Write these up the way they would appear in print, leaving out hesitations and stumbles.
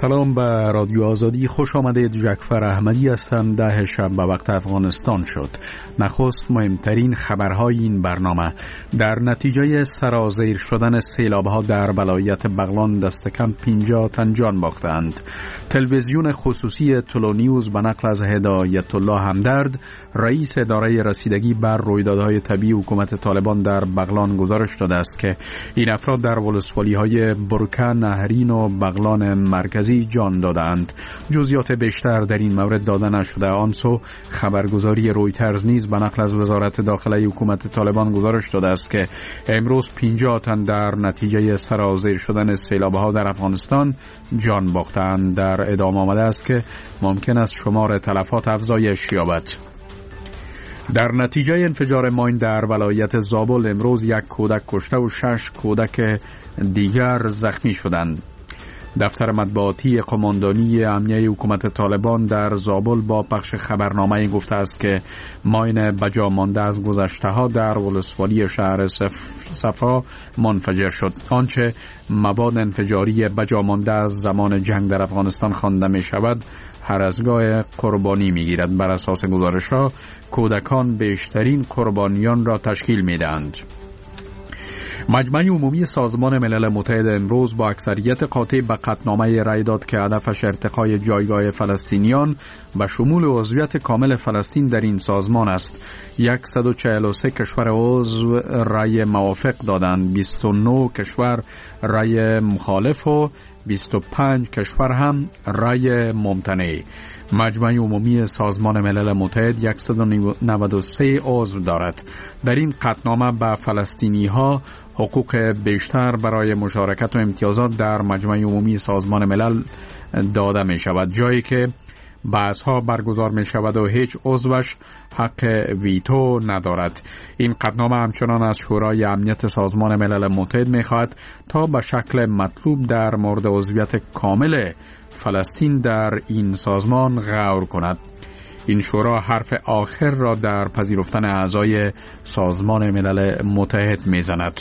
سلام به رادیو آزادی، خوش آمدید. جعفر احمدی هستم. 10 شب به وقت افغانستان شد. نخست مهمترین خبرهای این برنامه: در نتیجه سرازیر شدن سیلاب‌ها در ولایت بغلان دست کم 50 تن جان باختند. تلویزیون خصوصی تلونیوز به نقل از هدایت الله همدرد، رئیس اداره رسیدگی بر رویدادهای طبیعی حکومت طالبان در بغلان گزارش داده است که این افراد در ولسوالی‌های برکه، نهرین و بغلان مرکزی جان دادند. جزئیات بیشتر در این مورد داده نشده. آنسو خبرگزاری رویترز نیز به نقل از وزارت داخله حکومت طالبان گزارش داده است که امروز 50 تن در نتیجه سرازیر شدن سیلاب‌ها در افغانستان جان باختند. در ادامه آمده است که ممکن است شمار تلفات افزایش یابد. در نتیجه انفجار ماین در ولایت زابل امروز 1 کودک کشته و 6 کودک دیگر زخمی شدند. دفتر مطبوعاتی قماندانی امنیه حکومت طالبان در زابل با پخش خبرنامه گفته است که ماین بجا مانده از گذشته‌ها در ولسوالی شهر صفا منفجر شد. آنچه مواد انفجاری بجا مانده از زمان جنگ در افغانستان خوانده می شود هر از گاه قربانی می گیرد. بر اساس گزارش‌ها کودکان بیشترین قربانیان را تشکیل می دهند. مجمع عمومی سازمان ملل متحد امروز با اکثریت قاطع به قطعنامه رأی داد که هدفش ارتقای جایگاه فلسطینیان و شمول عضویت کامل فلسطین در این سازمان است. 143 کشور عضو رأی موافق دادند، 29 کشور رأی مخالف و 25 کشور هم رأی ممتنع. مجمع عمومی سازمان ملل متحد 193 عضو دارد. در این قطعنامه به فلسطینی ها حقوق بیشتر برای مشارکت و امتیازات در مجمع عمومی سازمان ملل داده می شود، جایی که بحث‌ها برگزار می شود و هیچ عضوش حق ویتو ندارد. این قطعنامه همچنان از شورای امنیت سازمان ملل متحد می خواهد تا به شکل مطلوب در مورد عضویت کامل فلسطین در این سازمان غور کند. این شورا حرف آخر را در پذیرفتن اعضای سازمان ملل متحد میزند.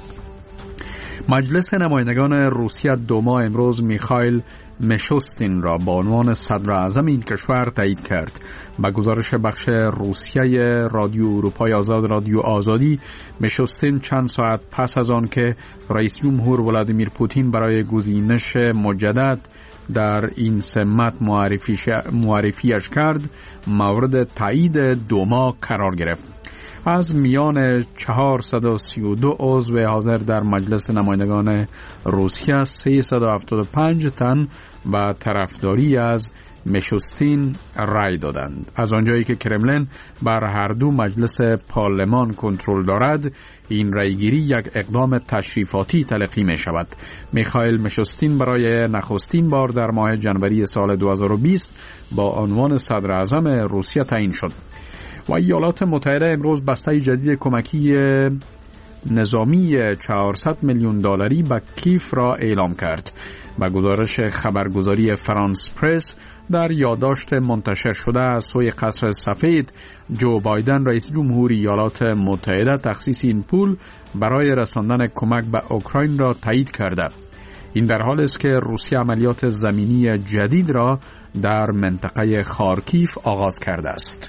مجلس نمایندگان روسیه دوما امروز میخائیل میشوستین را به عنوان صدر اعظم این کشور تایید کرد. به گزارش بخش روسیه رادیو اروپای آزاد رادیو آزادی، میشوستین چند ساعت پس از آن که رئیس جمهور ولادیمیر پوتین برای گزینش مجدد در این سمت معرفیش کرد، مورد تایید دوما قرار گرفت. از میان 432 عضو حاضر در مجلس نمایندگان روسیه 375 تن و طرفداری از میشوستین رای دادند. از آنجایی که کرملین بر هر دو مجلس پارلمان کنترل دارد، این رایگیری یک اقدام تشریفاتی تلقی می شود. میخائیل میشوستین برای نخستین بار در ماه جنوری سال 2020 با عنوان صدر اعظم روسیه تعیین شد. و ایالات متحده امروز بسته جدید کمکی نظامی 400 میلیون دلاری به کیف را اعلام کرد. با گزارش خبرگزاری فرانس پرس، در یادداشت منتشر شده از سوی قصر سفید، جو بایدن رئیس جمهور ایالات متحده تخصیص این پول برای رساندن کمک به اوکراین را تایید کرده. این در حالی است که روسیه عملیات زمینی جدید را در منطقه خارکیف آغاز کرده است.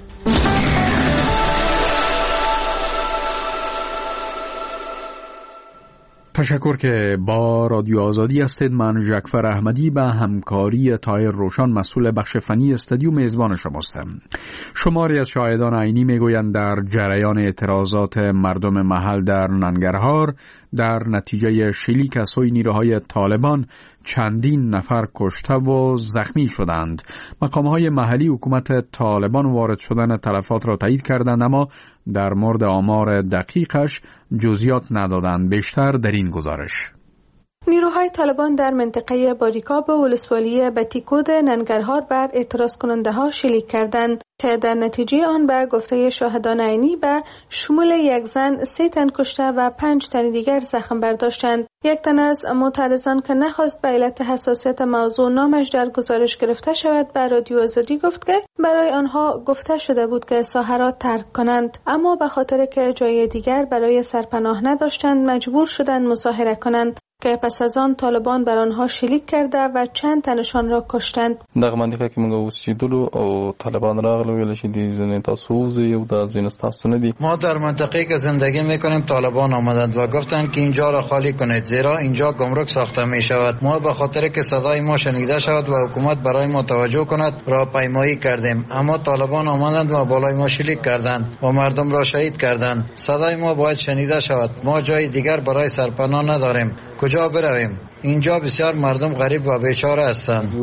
تشکر که با رادیو آزادی هستید. من جعفر احمدی به همکاری طاهر روشن مسئول بخش فنی استودیو میزبان شماستم. شماری از شاهدان عینی میگویند در جریان اعتراضات مردم محل در ننگرهار در نتیجه شلیک از سوی نیروهای طالبان چندین نفر کشته و زخمی شدند. مقامهای محلی حکومت طالبان وارد شدن تلفات را تایید کردند، اما در مورد آمار دقیقش جزئیات ندادند. بیشتر در این گزارش: نیروهای طالبان در منطقه باریکا به ولسوالی بتیکود ننگرهار بر اعتراض کننده ها شلیک کردند که در نتیجه آن به گفته شاهدان عینی به شمول یک زن 3 تن کشته و 5 تن دیگر زخم برداشتند. یک تن از معترضان که نخواست به علت حساسیت موضوع نامش در گزارش گرفته شود به رادیو آزادی گفت که برای آنها گفته شده بود که ساحه را ترک کنند، اما به خاطر که جای دیگر برای سرپناه نداشتند مجبور شدند مظاهره کنند. که پس از آن طالبان بر آنها شلیک کرده و چند تنشان را کشتند. دغه منطقه کې موږ اوسېدلو او طالبان راغلو ویل چې دې ځینې تاسو وځئ او دا ځینې تاسو نه دي. ما در منطقه‌ای که زندگی می‌کنیم طالبان آمدند و گفتند که اینجا را خالی کنید زیرا اینجا گمرک ساخته می‌شود. ما به خاطر که صدای ما شنیده شود و حکومت برای ما توجه کند راهپیمایی کردیم، اما طالبان آمدند و بالای ما شلیک کردند و مردم را شهید کردند. صدای ما باید شنیده شود. ما جای دیگر برای سرپناه نداریم. کجا برویم؟ اینجا بسیار مردم غریب و بیچاره هستند.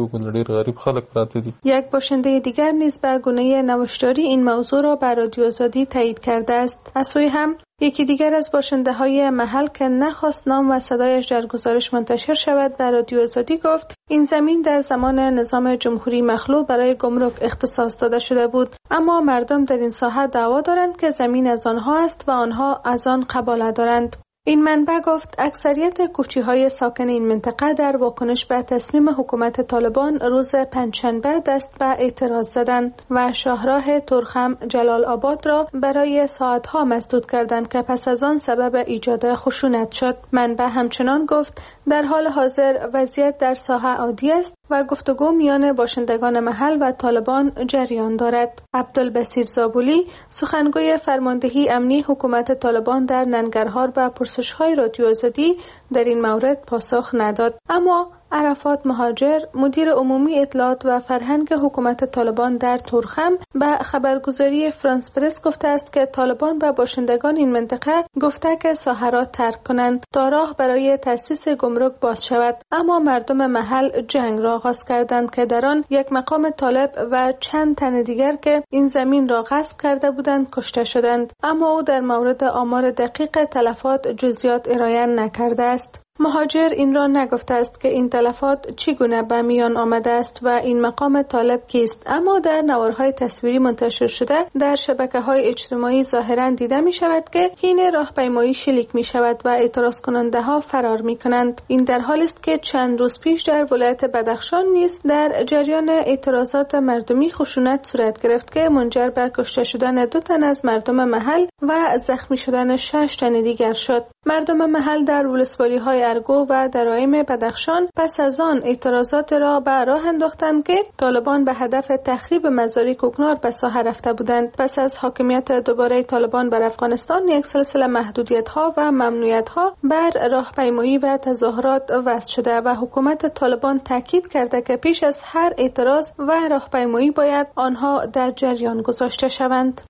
یک باشنده دیگر نیز به گونه نوشتاری این موضوع را بر رادیو آزادی تایید کرده است. از سوی هم یکی دیگر از باشنده های محل که نخواست نام و صدایش در گزارش منتشر شود بر رادیو آزادی گفت این زمین در زمان نظام جمهوری مخلوع برای گمرک اختصاص داده شده بود، اما مردم در این ساحه دعوا دارند که زمین از آنها است و آنها از آن قباله دارند. این منبع گفت اکثریت کوچی‌های ساکن این منطقه در واکنش به تصمیم حکومت طالبان روز پنجشنبه دست به اعتراض زدند و شاهراه ترخم جلال آباد را برای ساعتها مسدود کردند که پس از آن سبب ایجاد خشونت شد. منبع همچنان گفت در حال حاضر وضعیت در ساحه عادی است و گفتگو میان باشندگان محل و طالبان جریان دارد. عبدالبصیر زابولی سخنگوی فرماندهی امنی حکومت طالبان در ننگرهار به پرسش‌های رادیو آزادی در این مورد پاسخ نداد، اما عرفات مهاجر مدیر عمومی اطلاعات و فرهنگ حکومت طالبان در ترخم به خبرگزاری فرانس پرس گفته است که طالبان به باشندگان این منطقه گفته که ساحه را ترک کنند تا راه برای تأسیس گمرک باز شود، اما مردم محل جنگ را آغاز کردند که در آن یک مقام طالب و چند تن دیگر که این زمین را غصب کرده بودند کشته شدند، اما او در مورد آمار دقیق تلفات جزئیات ارائه نکرده است. مهاجر این را نگفته است که این تلفات چگونه به میان آمده است و این مقام طالب کیست، اما در نوارهای تصویری منتشر شده در شبکه‌های اجتماعی ظاهراً دیده می شود که حین راهپیمایی شلیک می شود و اعتراض کننده ها فرار می کنند. این در حالی است که چند روز پیش در ولایت بدخشان نیز در جریان اعتراضات مردمی خشونت صورت گرفت که منجر به کشته شدن 2 تن از مردم محل و زخمی شدن 6 تن دیگر شد. مردم محل در ولسوالی‌های ارگو و درایم بدخشان پس از آن اعتراضات را به راه انداختند که طالبان به هدف تخریب مزارع کوکنار به ساحه رفته بودند. پس از حاکمیت دوباره طالبان بر افغانستان یک سلسله محدودیت‌ها و ممنوعیت‌ها بر راهپیمایی و تظاهرات وضع شده و حکومت طالبان تاکید کرده که پیش از هر اعتراض و راهپیمایی باید آنها در جریان گذاشته شوند.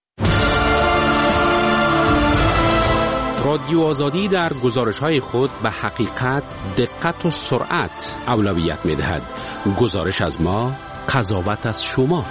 رادیو آزادی در گزارش‌های خود به حقیقت، دقت و سرعت اولویت می‌دهد. گزارش از ما، قضاوت از شما.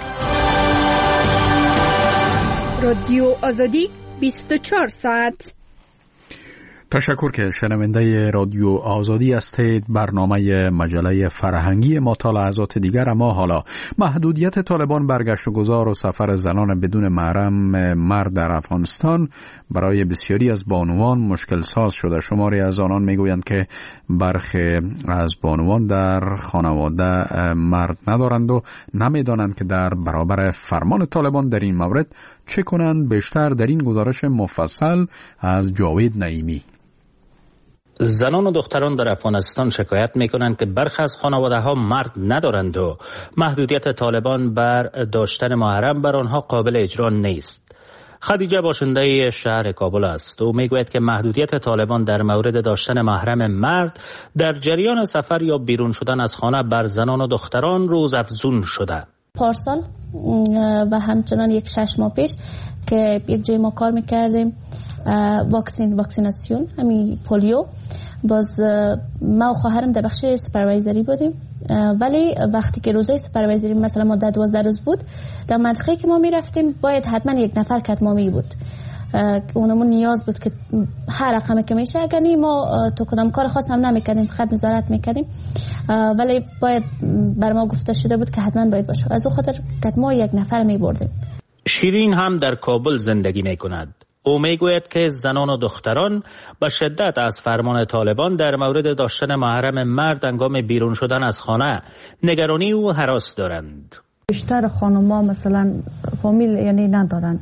رادیو آزادی 24 ساعت. تشکر که شنونده رادیو آزادی هستید. برنامه مجله فرهنگی ما تا لحظات دیگر. اما حالا محدودیت طالبان برگشت و گذار و سفر زنان بدون محرم مرد در افغانستان برای بسیاری از بانوان مشکل ساز شده. شماری از آنان میگویند که برخی از بانوان در خانواده مرد ندارند و نمیدانند که در برابر فرمان طالبان در این مورد چه کنند. بیشتر در این گزارش مفصل از جاوید نعیمی. زنان و دختران در افغانستان شکایت میکنند که برخی از خانواده ها مرد ندارند و محدودیت طالبان بر داشتن محرم بر آنها قابل اجرا نیست. خدیجه باشنده شهر کابل است و میگوید که محدودیت طالبان در مورد داشتن محرم مرد در جریان سفر یا بیرون شدن از خانه بر زنان و دختران روز افزون شده. پارسال و همچنان 6 ماه پیش که یک جای ما کار میکردیم واکسیناسیون همین پولیو، باز ما و خواهرم در بخش سوپروایزری بودیم، ولی وقتی که روزای سوپروایزری مثلا ما 12 روز بود در منطقه که ما میرفتیم باید حتما یک نفر کتمامی بود. اونمون نیاز بود که هر رقمی که میشه اگر ما تو کدام کار خاص هم نمیکردیم فقط نظارت میکردیم، ولی باید بر ما گفته شده بود که حتما باید باشه. از اون خاطر کتما یک نفر میبردیم. شیرین هم در کابل زندگی میکند. او میگوید که زنان و دختران به شدت از فرمان طالبان در مورد داشتن محرم مرد هنگام بیرون شدن از خانه نگرانی و هراس دارند. بیشتر خانوما مثلا فامیل یعنی ندارن،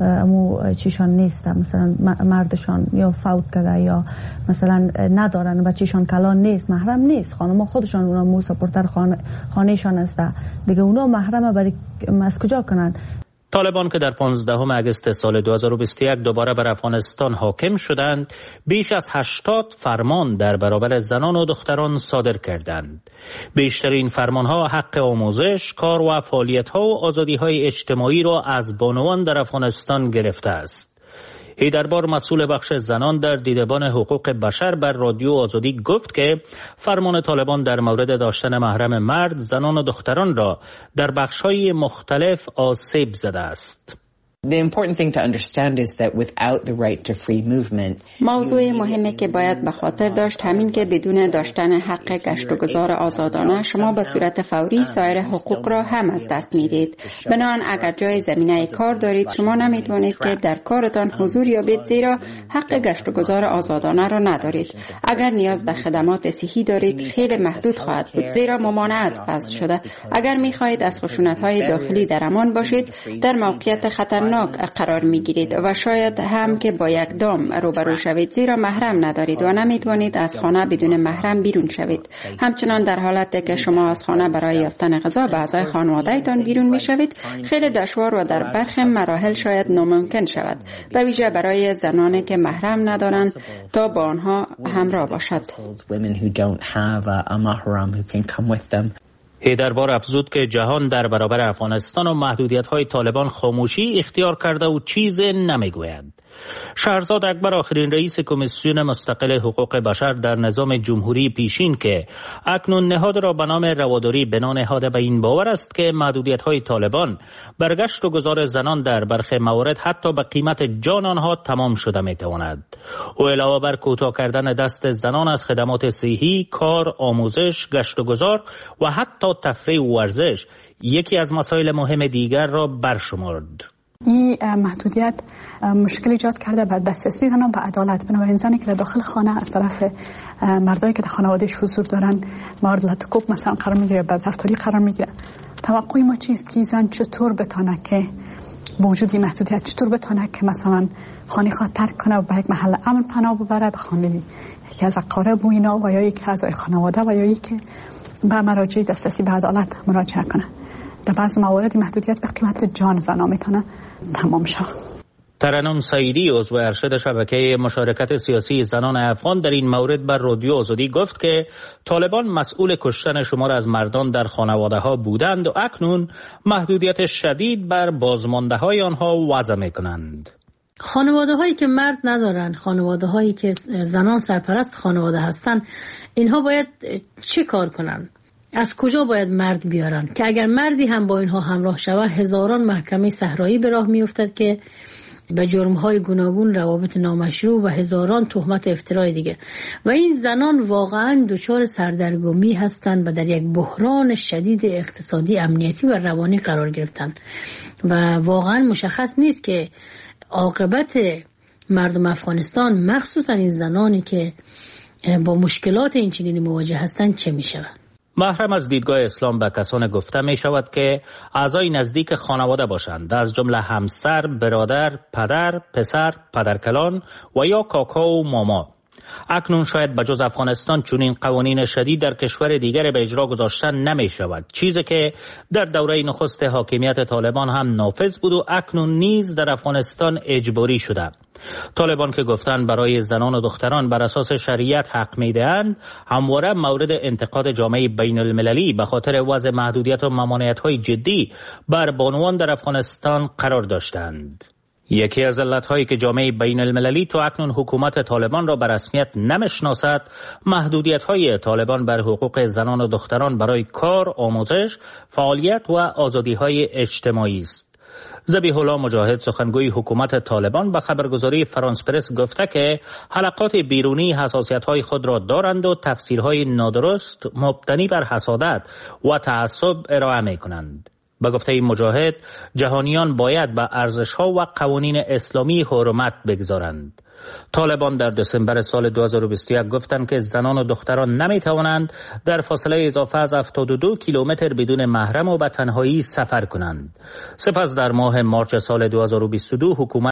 امو چیشان نیست، مثلا مردشان یا فوت کرده یا مثلا ندارن و چیشان کلان نیست، محرم نیست. خانم خودشان اونا مو سپورتر خانهشان است دیگه، اونا محرم برای از کجا کنن؟ طالبان که در 15 اگست سال 2021 دوباره بر افغانستان حاکم شدند، بیش از 80 فرمان در برابر زنان و دختران صادر کردند. بیشترین فرمانها حق آموزش، کار و فعالیت‌ها و آزادی‌های اجتماعی را از بانوان در افغانستان گرفته است. هیدربار مسئول بخش زنان در دیدبان حقوق بشر بر رادیو آزادی گفت که فرمان طالبان در مورد داشتن محرم مرد، زنان و دختران را در بخش‌های مختلف آسیب زده است. موضوع مهمی که باید به خاطر داشت همین که بدون داشتن حق گشت و گذار آزادانه شما به صورت فوری سایر حقوق را هم از دست میدید. بنابراین اگر جای زمینه کار دارید شما نمیتونید که در کارتان حضور یابید، زیرا حق گشت و گذار آزادانه را ندارید. اگر نیاز به خدمات صحی دارید خیلی محدود خواهد بود، زیرا ممانعت وضع شده. اگر میخواهید از خشونت‌های داخلی در امان باشید در موقعیت خطرناک قرار میگیرید و شاید هم که با یک دام روبرو شوید، زیرا محرم ندارید و نمیتوانید از خانه بدون محرم بیرون شوید. همچنان در حالتی که شما از خانه برای یافتن غذا به اعضای خانواده‌تان بیرون میشوید خیلی دشوار و در برخی مراحل شاید ناممکن شود، به ویژه برای زنانی که محرم ندارند تا با آنها همراه باشد. هیدربار افزود که جهان در برابر افغانستان و محدودیت‌های طالبان خاموشی اختیار کرده و چیزی نمیگویند. شهرزاد اکبر آخرین رئیس کمیسیون مستقل حقوق بشر در نظام جمهوری پیشین که اکنون نهاد را به نام رواداری بنا نهاده به این باور است که محدودیت‌های طالبان برگشت و گذار زنان در برخی موارد حتی به قیمت جان آنها تمام شده می‌تواند. او علاوه بر کوتاه کردن دست زنان از خدمات صحی، کار، آموزش، گشت و گذار و حتی تفریح و ورزش یکی از مسائل مهم دیگر را برشمرد. این محدودیت مشکل ایجاد کرده بر دسترسی زنان به عدالت. بنابراین زنی که داخل خانه از طرف مردایی که در خانوادهش حضور دارن مورد لطکوب مثلا قرار میگیره، بدرفتاری قرار میگیره. توقع ما چیست که زن چطور بتونه که با وجود این محدودیت چطور بتونه که مثلا خانه خود ترک کنه و به یک محل امن پناه ببره، به خانه یکی از اقارب و اینا و یا یکی از خانواده و یا یکی به مراجع دسترسی به عدالت مراجعه کنه. در بعضی موارد محدودیت به قیمت جان زنان میتونه تمام شه. ترنم سعیدی عضو ارشد شبکه مشارکت سیاسی زنان افغان در این مورد بر رادیو آزادی گفت که طالبان مسئول کشتن شمار از مردان در خانواده ها بودند و اکنون محدودیت شدید بر بازمانده های آنها وضع میکنند. خانواده هایی که مرد ندارن، خانواده هایی که زنان سرپرست خانواده هستن، اینها باید چه کار کنن؟ از کجا باید مرد بیارن که اگر مردی هم با اینها همراه شود هزاران محکمه صحرایی به راه میافتد که به جرم‌های گوناگون، روابط نامشروع و هزاران تهمت افتراء دیگه. و این زنان واقعا دچار سردرگمی هستند و در یک بحران شدید اقتصادی، امنیتی و روانی قرار گرفتن و واقعا مشخص نیست که عاقبت مردم افغانستان مخصوصا این زنانی که با مشکلات این چنینی مواجه هستند چه می شود. محرم از دیدگاه اسلام به کسان گفته می شود که اعضای نزدیک خانواده باشند، از جمله همسر، برادر، پدر، پسر، پدرکلان و یا کاکا و ماما. اکنون شاید بجز افغانستان چنین قوانین شدید در کشور دیگر به اجرا گذاشتن نمی شود، چیزی که در دوره نخست حاکمیت طالبان هم نافذ بود و اکنون نیز در افغانستان اجباری شده. طالبان که گفتند برای زنان و دختران بر اساس شریعت حق میدهند، همواره مورد انتقاد جامعه بین المللی به خاطر وضع محدودیت و ممانعت‌های جدی بر بانوان در افغانستان قرار داشتند. یکی از علت‌هایی که جامعه بین المللی تا اکنون حکومت طالبان را به رسمیت نمی‌شناسد، محدودیت‌های طالبان بر حقوق زنان و دختران برای کار، آموزش، فعالیت و آزادی‌های اجتماعی است. ذبیح الله مجاهد سخنگوی حکومت طالبان به خبرگزاری فرانس پرس گفته که حلقات بیرونی حساسیت‌های خود را دارند و تفسیرهای نادرست مبتنی بر حسادت و تعصب ارائه می‌کنند. به گفته این مجاهد جهانیان باید به ارزش‌ها و قوانین اسلامی حرمت بگذارند. طالبان در دسامبر سال 2021 گفتند که زنان و دختران نمی توانند در فاصله اضافه از 72 کیلومتر بدون محرم و به تنهایی سفر کنند. سپس در ماه مارس سال 2022 حکومت